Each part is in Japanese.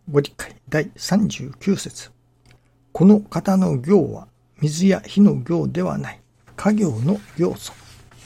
ご理解第39節。この方の行は水や火の行ではない、家業の行素。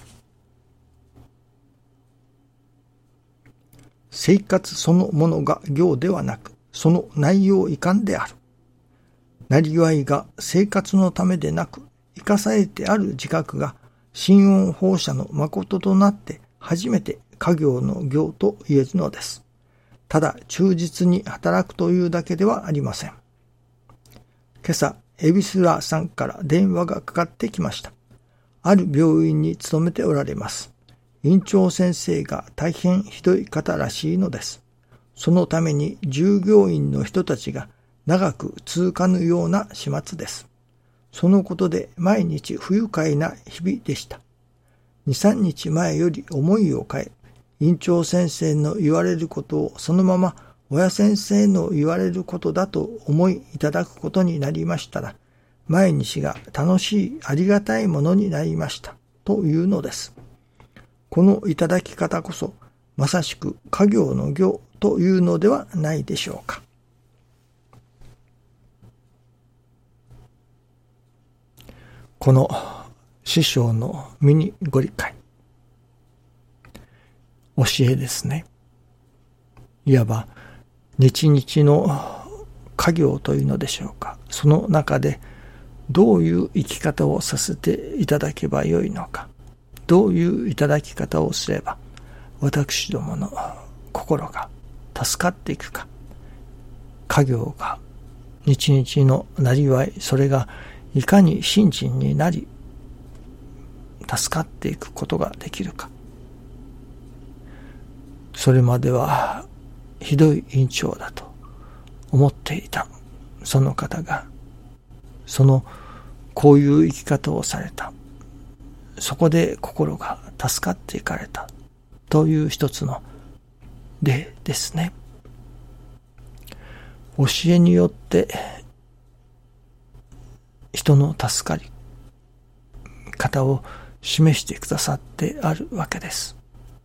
生活そのものが行ではなく、その内容遺憾である。なりわいが生活のためでなく、生かされてある自覚が心音放射の誠となって初めて家業の行と言えるのです。ただ忠実に働くというだけではありません。今朝、エビスラさんから電話がかかってきました。ある病院に勤めておられます。院長先生が大変ひどい方らしいのです。そのために従業員の人たちが長く続かぬような始末です。そのことで毎日不愉快な日々でした。2、3日前より思いを変え、院長先生の言われることをそのまま親先生の言われることだと思いいただくことになりましたら、毎日が楽しいありがたいものになりましたというのです。このいただき方こそまさしく家業の行というのではないでしょうか。この師匠の身にご理解、教えですね。いわば日々の家業というのでしょうか。その中でどういう生き方をさせていただけばよいのか、どういういただき方をすれば私どもの心が助かっていくか、家業が日々のなりわい、それがいかに信心になり助かっていくことができるか。それまではひどい院長だと思っていたその方が、こういう生き方をされた。そこで心が助かっていかれたという一つの例ですね。教えによって人の助かり方を示してくださってあるわけです。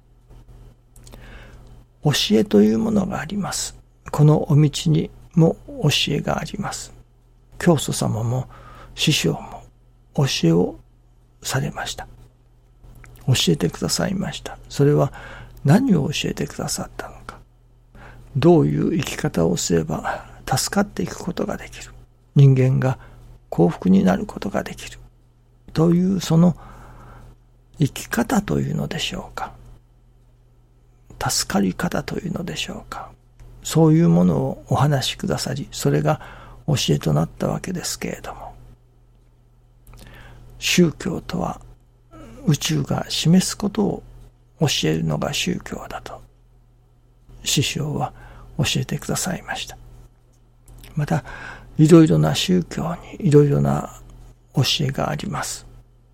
教えというものがあります。このお道にも教えがあります。教祖様も師匠も教えをされました。教えてくださいました。それは何を教えてくださったのか。どういう生き方をすれば助かっていくことができる。人間が幸福になることができる。というその生き方というのでしょうか。助かり方というのでしょうか。そういうものをお話しくださり、それが教えとなったわけですけれども、宗教とは宇宙が示すことを教えるのが宗教だと師匠は教えてくださいました。またいろいろな宗教にいろいろな教えがあります。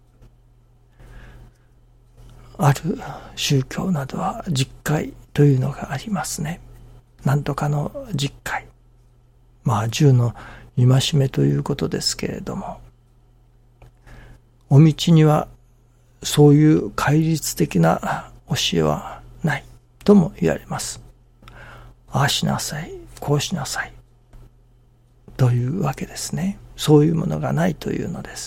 ある宗教などは十戒というのがありますね。なんとかの十戒、10の戒めということですけれども、お道にはそういう戒律的な教えはないとも言われます。ああしなさい、こうしなさいというわけですね。そういうものがないというのです。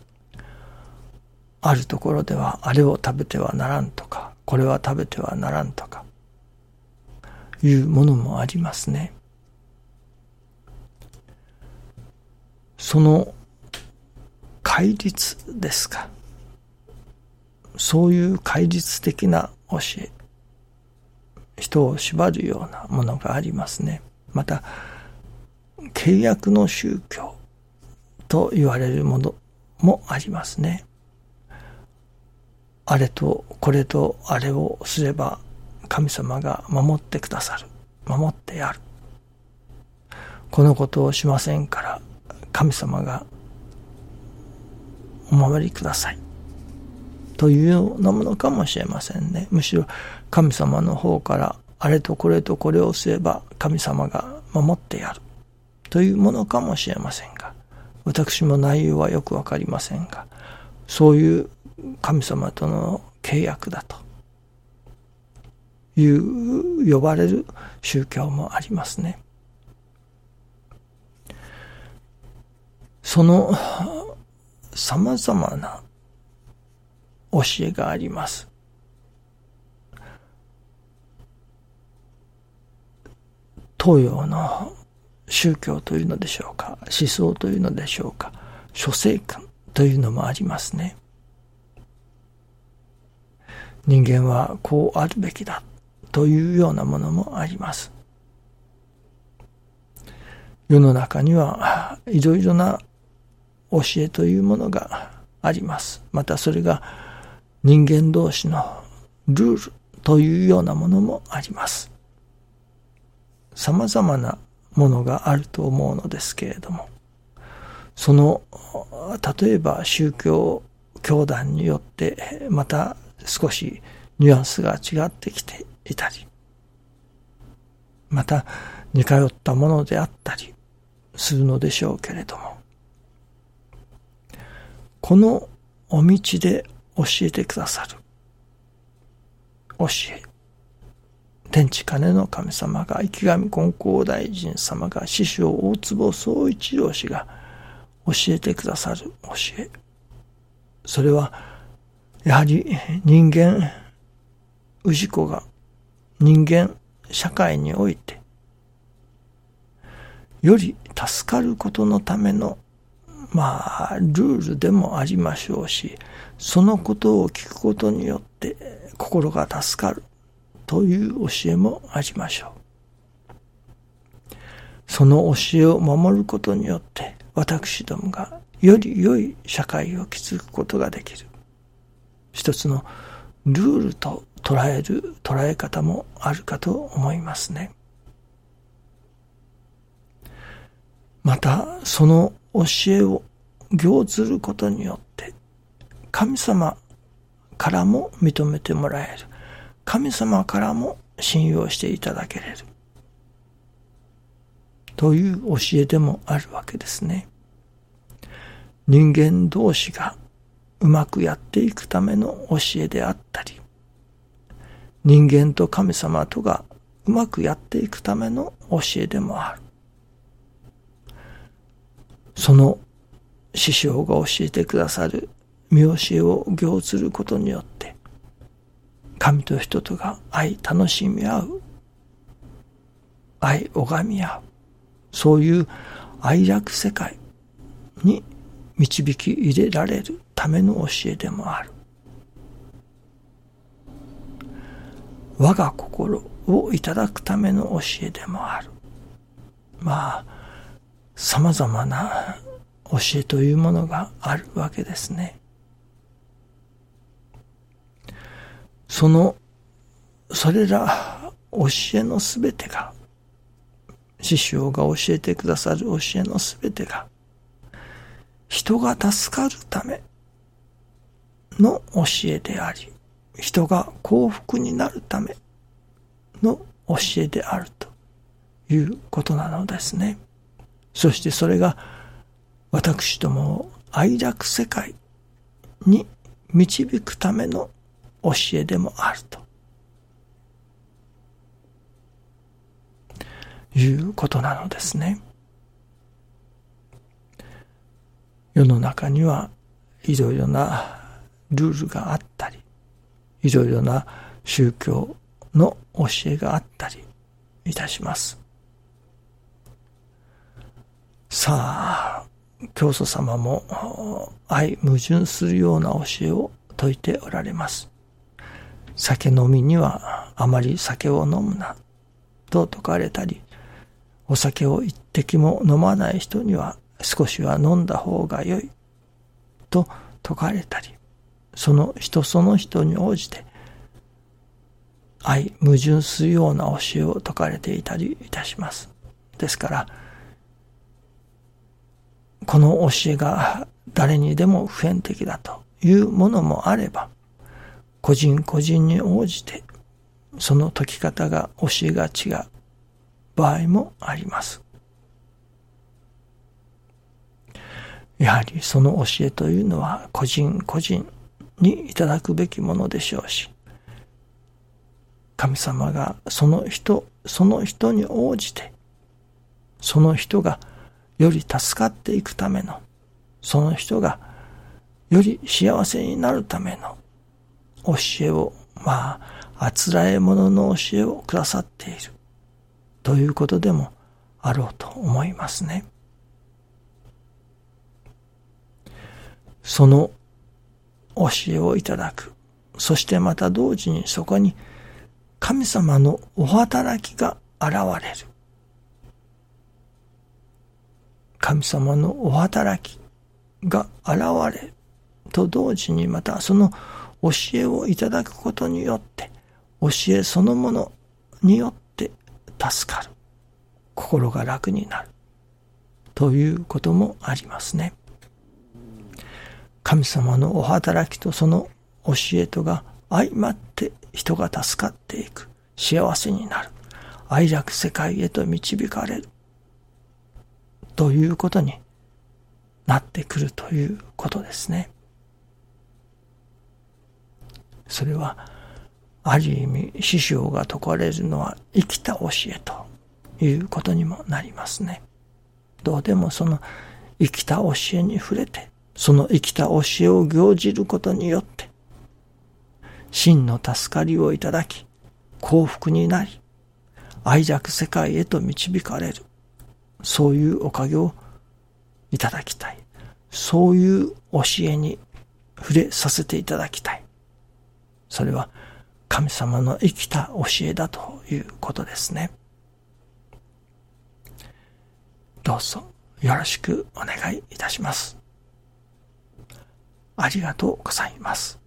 あるところではあれを食べてはならんとか、これは食べてはならんとかいうものもありますね。その戒律ですか。そういう戒律的な教え、人を縛るようなものがありますね。また契約の宗教と言われるものもありますね。あれとこれとあれをすれば神様が守ってくださる、守ってやる。このことをしませんから神様がお守りくださいというようなものかもしれませんね。むしろ神様の方からあれとこれとこれをすれば神様が守ってやるというものかもしれませんが、私も内容はよくわかりませんが、そういう神様との契約だという呼ばれる宗教もありますね。 その様々な教えがあります。東洋の宗教というのでしょうか、思想というのでしょうか、諸聖観というのもありますね。人間はこうあるべきだというようなものもあります。世の中にはいろいろな教えというものがあります。またそれが人間同士のルールというようなものもあります。様々なものがあると思うのですけれども、その例えば宗教教団によってまた少しニュアンスが違ってきていたり、また似通ったものであったりするのでしょうけれども、このお道で教えてくださる教え、天地金の神様が、池上金光大臣様が、師匠大坪宗一郎氏が教えてくださる教え、それはやはり人間氏子が人間社会においてより助かることのためのルールでもありましょうし、そのことを聞くことによって心が助かるという教えもありましょう。その教えを守ることによって私どもがより良い社会を築くことができる、一つのルールと捉え方もあるかと思いますね。またその教えを行ずることによって神様からも認めてもらえる、神様からも信用していただけれるという教えでもあるわけですね。人間同士がうまくやっていくための教えであったり、人間と神様とがうまくやっていくための教えでもある。その師匠が教えてくださる見教えを行ずることによって神と人とが楽しみ合う、拝み合う、そういう愛楽世界に導き入れられるための教えでもある。我が心をいただくための教えでもある。様々な教えというものがあるわけですね。それら教えのすべてが、師匠が教えてくださる教えのすべてが、人が助かるための教えであり、人が幸福になるための教えであるということなのですね。そしてそれが私どもを愛楽世界に導くための教えでもあるということなのですね。世の中にはいろいろなルールがあったり、いろいろな宗教の教えがあったりいたします。さあ、教祖様も相矛盾するような教えを説いておられます。酒飲みにはあまり酒を飲むなと説かれたり、お酒を一滴も飲まない人には少しは飲んだ方が良いと説かれたり、その人に応じて相矛盾するような教えを説かれていたりいたします。ですからこの教えが誰にでも普遍的だというものもあれば、個人個人に応じてその説き方が教えが違う場合もあります。やはりその教えというのは個人個人にいただくべきものでしょうし、神様がその人に応じてその人がより助かっていくためのその人がより幸せになるための教えを、あつらえ者の教えをくださっているということでもあろうと思いますね。その教えをいただく。そしてまた同時にそこに神様のお働きが現れる。神様のお働きが現れると同時にまたその教えをいただくことによって教えそのものによって助かる。心が楽になる。ということもありますね。神様のお働きとその教えとが相まって人が助かっていく。幸せになる。愛楽世界へと導かれる。ということになってくるということですね。それはある意味師匠が説かれるのは生きた教えということにもなりますね。どうでもその生きた教えに触れて、その生きた教えを行じることによって真の助かりをいただき、幸福になり、愛楽世界へと導かれる。そういうおかげをいただきたい。そういう教えに触れさせていただきたい。それは神様の生きた教えだということですね。どうぞよろしくお願いいたします。ありがとうございます。